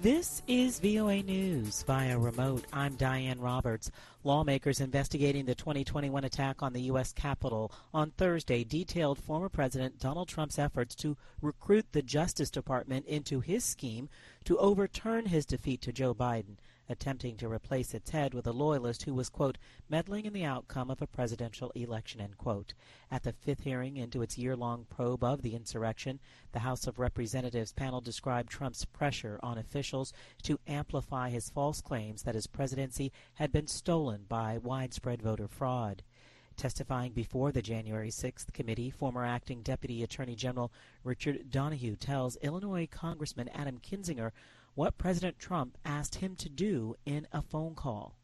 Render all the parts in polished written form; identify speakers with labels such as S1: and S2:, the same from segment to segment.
S1: This is VOA News via remote. I'm Diane Roberts. Lawmakers investigating the 2021 attack on the U.S. Capitol on Thursday detailed former President Donald Trump's efforts to recruit the Justice Department into his scheme to overturn his defeat to Joe Biden, attempting to replace its head with a loyalist who was, quote, meddling in the outcome of a presidential election, end quote. At the fifth hearing into its year-long probe of the insurrection, the House of Representatives panel described Trump's pressure on officials to amplify his false claims that his presidency had been stolen by widespread voter fraud. Testifying before the January 6th committee, former acting Deputy Attorney General Richard Donoghue tells Illinois Congressman Adam Kinzinger what President Trump asked him to do in a phone call.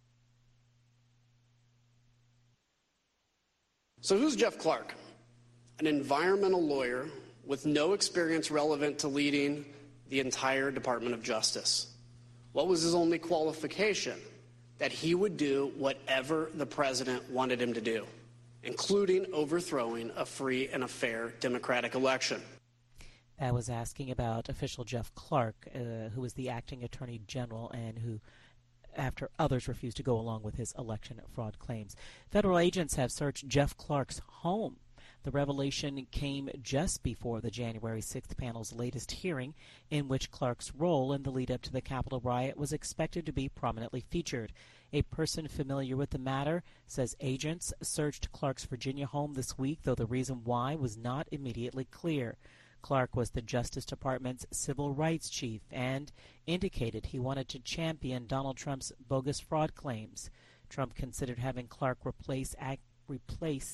S2: So who's Jeff Clark? An environmental lawyer with no experience relevant to leading the entire Department of Justice. What was his only qualification? That he would do whatever the president wanted him to do, including overthrowing a free and a fair democratic election.
S1: That was asking about official Jeff Clark, who was the acting attorney general and who, after others refused to go along with his election fraud claims. Federal agents have searched Jeff Clark's home. The revelation came just before the January 6th panel's latest hearing, in which Clark's role in the lead-up to the Capitol riot was expected to be prominently featured. A person familiar with the matter says agents searched Clark's Virginia home this week, though the reason why was not immediately clear. Clark was the Justice Department's civil rights chief and indicated he wanted to champion Donald Trump's bogus fraud claims. Trump considered having Clark replace